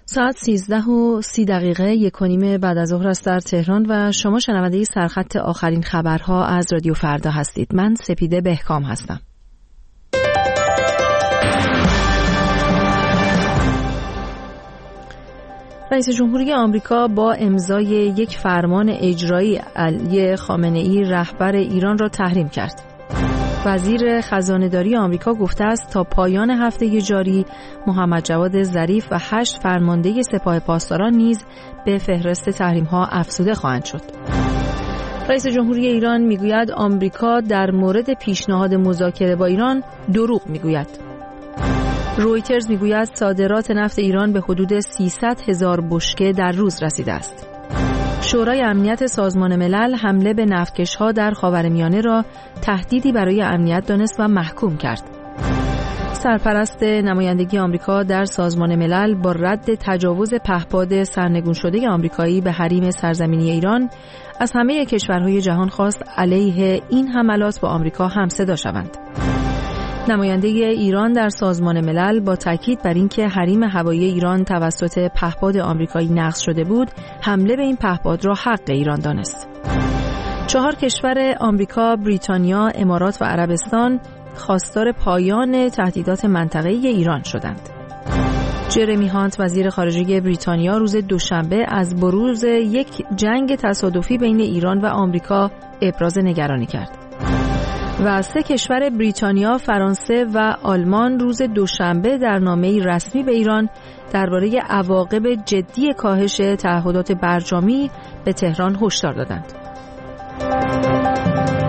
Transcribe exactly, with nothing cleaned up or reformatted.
ساعت سیزده و سی دقیقه یک و نیم بعد از ظهر است در تهران و شما شنونده سرخط آخرین خبرها از رادیو فردا هستید. من سپیده بهکام هستم. رئیس جمهوری آمریکا با امضای یک فرمان اجرایی علی خامنه‌ای رهبر ایران را تحریم کرد. وزیر خزانه‌داری آمریکا گفته است تا پایان هفته جاری محمد جواد ظریف و هشت فرمانده سپاه پاسداران نیز به فهرست تحریم‌ها افزوده خواهند شد. رئیس جمهوری ایران میگوید آمریکا در مورد پیشنهاد مذاکره با ایران دروغ میگوید. رویترز میگوید صادرات نفت ایران به حدود سیصد هزار بشکه در روز رسیده است. شورای امنیت سازمان ملل حمله به نفتکش‌ها در خاورمیانه را تهدیدی برای امنیت دانست و محکوم کرد. سرپرست نمایندگی آمریکا در سازمان ملل با رد تجاوز پهپاد سرنگون شده آمریکایی به حریم سرزمینی ایران از همه کشورهای جهان خواست علیه این حملات با آمریکا همصدا شوند. نماینده ایران در سازمان ملل با تاکید بر اینکه حریم هوایی ایران توسط پهپاد آمریکایی نقض شده بود، حمله به این پهپاد را حق ایران دانست. چهار کشور آمریکا، بریتانیا، امارات و عربستان خواستار پایان تهدیدات منطقه‌ای ایران شدند. جرمی هانت وزیر خارجه بریتانیا روز دوشنبه از بروز یک جنگ تصادفی بین ایران و آمریکا ابراز نگرانی کرد. و سه کشور بریتانیا، فرانسه و آلمان روز دوشنبه در نامه‌ای رسمی به ایران درباره عواقب جدی کاهش تعهدات برجامی به تهران هشدار دادند.